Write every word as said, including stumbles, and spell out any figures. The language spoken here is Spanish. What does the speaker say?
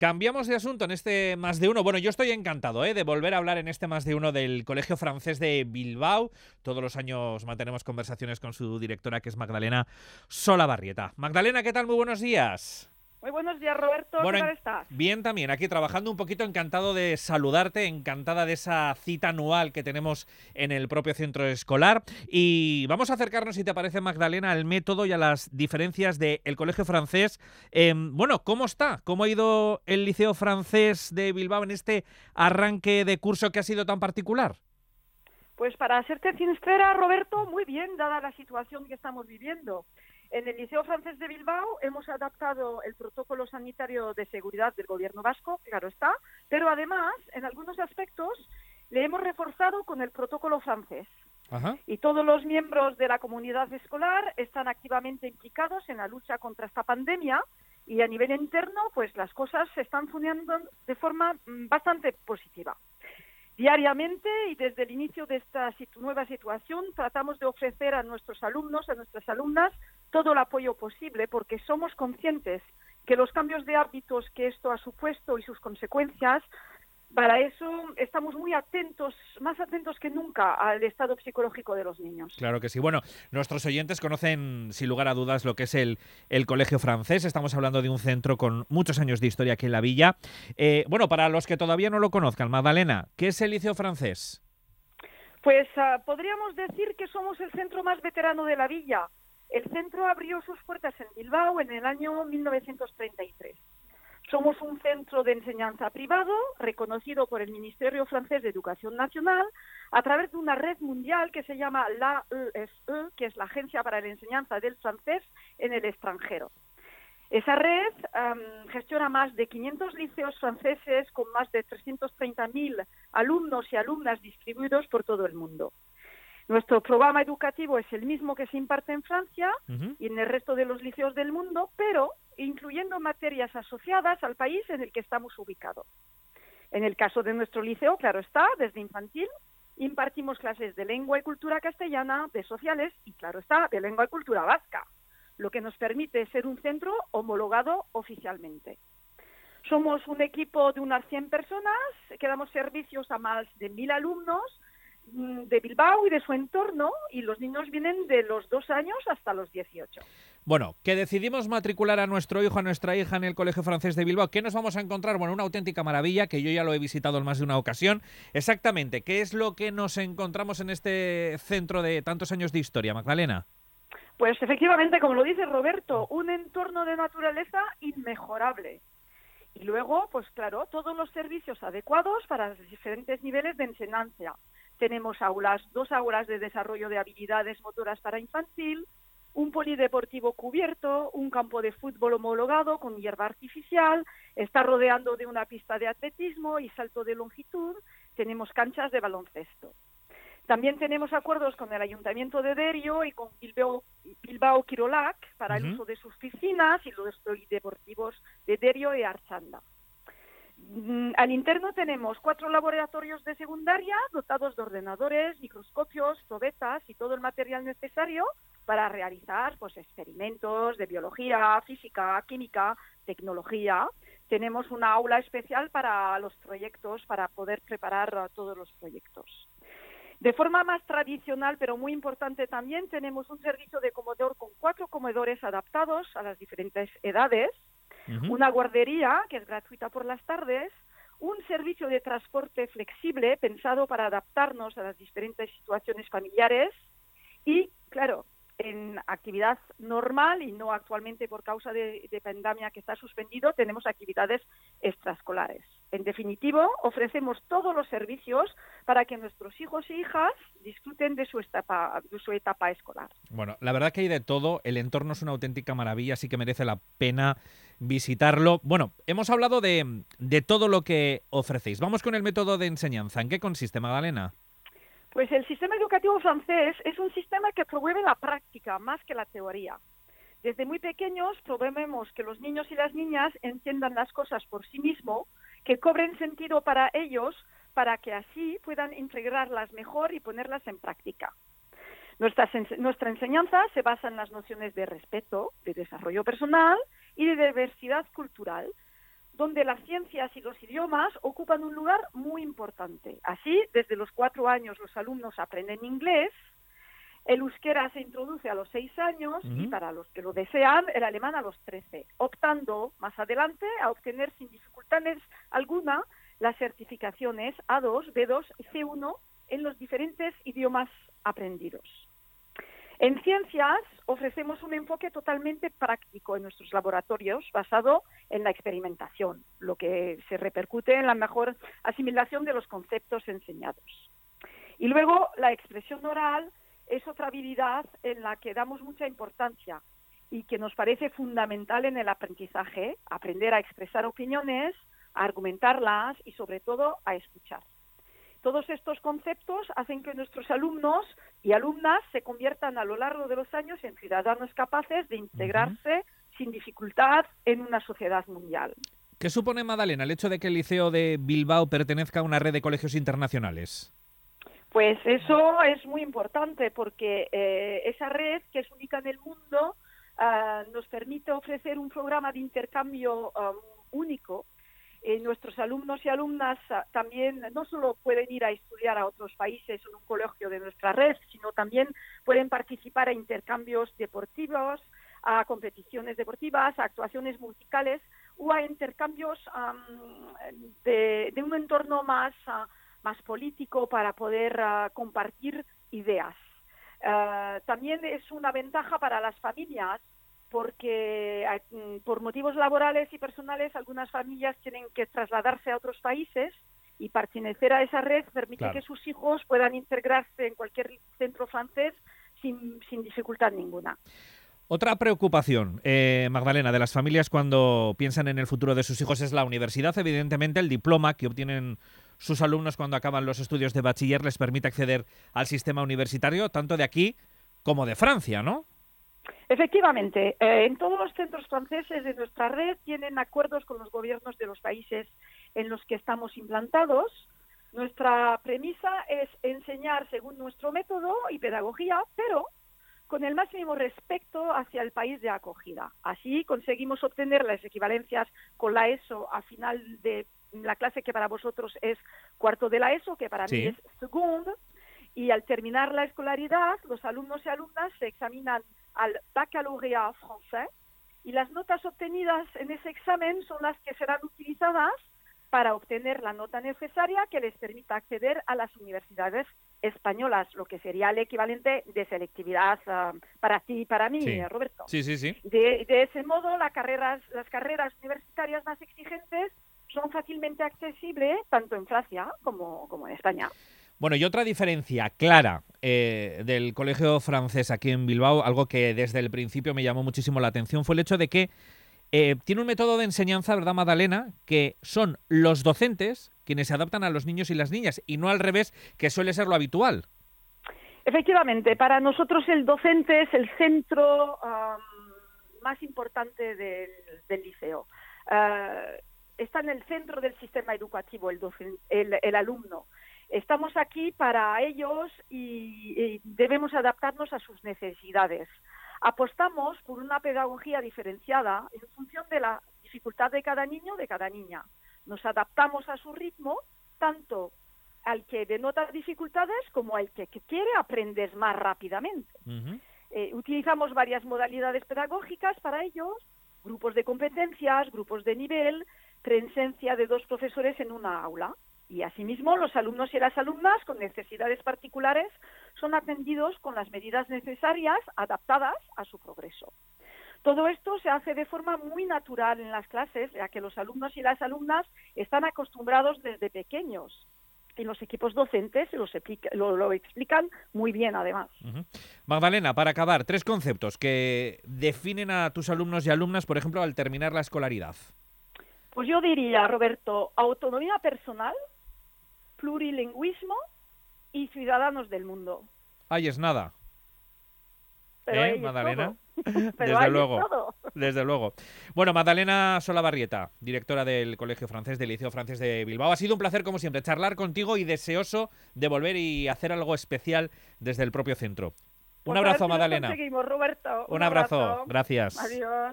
Cambiamos de asunto en este Más de Uno. Bueno, yo estoy encantado ¿eh? de volver a hablar en este Más de Uno del Colegio Francés de Bilbao. Todos los años mantenemos conversaciones con su directora, que es Magdalena Solabarrieta. Magdalena, ¿qué tal? Muy buenos días. Muy buenos días, Roberto. Bueno, ¿Qué tal estás? bien también, aquí trabajando un poquito, encantado de saludarte, encantada de esa cita anual que tenemos en el propio centro escolar. Y vamos a acercarnos, si te parece, Magdalena, al método y a las diferencias del Colegio Francés. Eh, bueno, ¿cómo está? ¿Cómo ha ido el Liceo Francés de Bilbao en este arranque de curso que ha sido tan particular? Pues para serte sincera, Roberto, muy bien, dada la situación que estamos viviendo. En el Liceo Francés de Bilbao hemos adaptado el protocolo sanitario de seguridad del gobierno vasco, claro está, pero además, en algunos aspectos, le hemos reforzado con el protocolo francés. Ajá. Y todos los miembros de la comunidad escolar están activamente implicados en la lucha contra esta pandemia y a nivel interno, pues las cosas se están funcionando de forma bastante positiva. Diariamente y desde el inicio de esta situ- nueva situación tratamos de ofrecer a nuestros alumnos, a nuestras alumnas, todo el apoyo posible porque somos conscientes que los cambios de hábitos que esto ha supuesto y sus consecuencias, para eso estamos muy atentos, más atentos que nunca al estado psicológico de los niños. Claro que sí. Bueno, nuestros oyentes conocen sin lugar a dudas lo que es el, el Colegio Francés. Estamos hablando de un centro con muchos años de historia aquí en la villa. Eh, bueno, para los que todavía no lo conozcan, Magdalena, ¿qué es el Liceo Francés? Pues uh, podríamos decir que somos el centro más veterano de la villa. El centro abrió sus puertas en Bilbao en el año mil novecientos treinta y tres. Somos un centro de enseñanza privado reconocido por el Ministerio Francés de Educación Nacional a través de una red mundial que se llama la E F E, que es la Agencia para la Enseñanza del Francés en el Extranjero. Esa red um, gestiona más de quinientos liceos franceses con más de trescientos treinta mil alumnos y alumnas distribuidos por todo el mundo. Nuestro programa educativo es el mismo que se imparte en Francia uh-huh. y en el resto de los liceos del mundo, pero incluyendo materias asociadas al país en el que estamos ubicados. En el caso de nuestro liceo, claro está, desde infantil, impartimos clases de lengua y cultura castellana, de sociales y, claro está, de lengua y cultura vasca, lo que nos permite ser un centro homologado oficialmente. Somos un equipo de unas cien personas que damos servicios a más de mil alumnos de Bilbao y de su entorno, y los niños vienen de los dos años hasta los dieciocho. Bueno, que decidimos matricular a nuestro hijo, a nuestra hija en el Colegio Francés de Bilbao. ¿Qué nos vamos a encontrar? Bueno, una auténtica maravilla, que yo ya lo he visitado en más de una ocasión. Exactamente, ¿qué es lo que nos encontramos en este centro de tantos años de historia, Magdalena? Pues efectivamente, como lo dice Roberto, un entorno de naturaleza inmejorable. Y luego, pues claro, todos los servicios adecuados para los diferentes niveles de enseñanza. Tenemos aulas, dos aulas de desarrollo de habilidades motoras para infantil, un polideportivo cubierto, un campo de fútbol homologado con hierba artificial, está rodeando de una pista de atletismo y salto de longitud, tenemos canchas de baloncesto. También tenemos acuerdos con el Ayuntamiento de Derio y con Bilbao, Bilbao Kirolak para uh-huh. el uso de sus piscinas y los polideportivos de Derio y Archanda. Al interno tenemos cuatro laboratorios de secundaria dotados de ordenadores, microscopios, probetas y todo el material necesario para realizar pues, experimentos de biología, física, química, tecnología. Tenemos una aula especial para los proyectos, para poder preparar todos los proyectos. De forma más tradicional, pero muy importante también, tenemos un servicio de comedor con cuatro comedores adaptados a las diferentes edades, uh-huh. una guardería que es gratuita por las tardes, un servicio de transporte flexible pensado para adaptarnos a las diferentes situaciones familiares y, claro, en actividad normal y no actualmente por causa de, de pandemia que está suspendido, tenemos actividades extraescolares. En definitivo, ofrecemos todos los servicios para que nuestros hijos e hijas disfruten de su etapa, de su etapa escolar. Bueno, la verdad que hay de todo, el entorno es una auténtica maravilla, así que merece la pena visitarlo. Bueno, hemos hablado de, de todo lo que ofrecéis. Vamos con el método de enseñanza. ¿En qué consiste, Magdalena? Pues el sistema educativo francés es un sistema que promueve la práctica más que la teoría. Desde muy pequeños promovemos que los niños y las niñas entiendan las cosas por sí mismos, que cobren sentido para ellos, para que así puedan integrarlas mejor y ponerlas en práctica. Nuestra, nuestra enseñanza se basa en las nociones de respeto, de desarrollo personal y de diversidad cultural, donde las ciencias y los idiomas ocupan un lugar muy importante. Así, desde los cuatro años los alumnos aprenden inglés, el euskera se introduce a los seis años uh-huh. y para los que lo desean, el alemán a los trece, optando más adelante a obtener sin dificultades alguna las certificaciones A dos, B dos y C uno en los diferentes idiomas aprendidos. En ciencias ofrecemos un enfoque totalmente práctico en nuestros laboratorios basado en la experimentación, lo que se repercute en la mejor asimilación de los conceptos enseñados. Y luego la expresión oral es otra habilidad en la que damos mucha importancia y que nos parece fundamental en el aprendizaje, aprender a expresar opiniones, a argumentarlas y sobre todo a escuchar. Todos estos conceptos hacen que nuestros alumnos y alumnas se conviertan a lo largo de los años en ciudadanos capaces de integrarse uh-huh. sin dificultad en una sociedad mundial. ¿Qué supone, Magdalena, el hecho de que el Liceo de Bilbao pertenezca a una red de colegios internacionales? Pues eso es muy importante porque eh, esa red, que es única en el mundo, uh, nos permite ofrecer un programa de intercambio um, único. Eh, nuestros alumnos y alumnas uh, también no solo pueden ir a estudiar a otros países en un colegio de nuestra red, sino también pueden participar a intercambios deportivos, a competiciones deportivas, a actuaciones musicales o a intercambios um, de, de un entorno más, uh, más político para poder uh, compartir ideas. Uh, también es una ventaja para las familias porque por motivos laborales y personales algunas familias tienen que trasladarse a otros países y pertenecer a esa red permite claro. que sus hijos puedan integrarse en cualquier centro francés sin, sin dificultad ninguna. Otra preocupación, eh, Magdalena, de las familias cuando piensan en el futuro de sus hijos es la universidad. Evidentemente, el diploma que obtienen sus alumnos cuando acaban los estudios de bachiller les permite acceder al sistema universitario, tanto de aquí como de Francia, ¿no? Efectivamente, eh, en todos los centros franceses de nuestra red tienen acuerdos con los gobiernos de los países en los que estamos implantados. Nuestra premisa es enseñar según nuestro método y pedagogía, pero con el máximo respeto hacia el país de acogida. Así conseguimos obtener las equivalencias con la ESO a final de la clase que para vosotros es cuarto de la ESO, que para sí. mí es segundo, y al terminar la escolaridad, los alumnos y alumnas se examinan al baccalauréat francés y las notas obtenidas en ese examen son las que serán utilizadas para obtener la nota necesaria que les permita acceder a las universidades españolas, lo que sería el equivalente de selectividad uh, para ti y para mí, sí. Roberto. Sí, sí, sí. De, de ese modo, la carreras, las carreras universitarias más exigentes son fácilmente accesibles tanto en Francia como, como en España. Bueno, y otra diferencia clara eh, del colegio francés aquí en Bilbao, algo que desde el principio me llamó muchísimo la atención, fue el hecho de que eh, tiene un método de enseñanza, ¿verdad, Magdalena?, que son los docentes quienes se adaptan a los niños y las niñas, y no al revés, que suele ser lo habitual. Efectivamente, para nosotros el docente es el centro um, más importante del, del liceo. Uh, está en el centro del sistema educativo el, docente, el, el alumno. Estamos aquí para ellos y, y debemos adaptarnos a sus necesidades. Apostamos por una pedagogía diferenciada en función de la dificultad de cada niño o de cada niña. Nos adaptamos a su ritmo, tanto al que denota dificultades como al que, que quiere aprender más rápidamente. Uh-huh. Eh, utilizamos varias modalidades pedagógicas para ellos, grupos de competencias, grupos de nivel, presencia de dos profesores en una aula. Y asimismo, los alumnos y las alumnas con necesidades particulares son atendidos con las medidas necesarias adaptadas a su progreso. Todo esto se hace de forma muy natural en las clases, ya que los alumnos y las alumnas están acostumbrados desde pequeños. Y los equipos docentes los explica, lo, lo explican muy bien, además. Uh-huh. Magdalena, para acabar, tres conceptos que definen a tus alumnos y alumnas, por ejemplo, al terminar la escolaridad. Pues yo diría, Roberto, autonomía personal, plurilingüismo y ciudadanos del mundo. Ahí es nada. Pero ¿Eh, Magdalena? Pero desde luego, todo. desde luego. Bueno, Magdalena Solabarrieta, directora del Colegio Francés del Liceo Francés de Bilbao. Ha sido un placer, como siempre, charlar contigo y deseoso de volver y hacer algo especial desde el propio centro. Un Pues abrazo, a ver si Magdalena. Lo conseguimos, Roberto. Un, un abrazo. abrazo. Gracias. Adiós.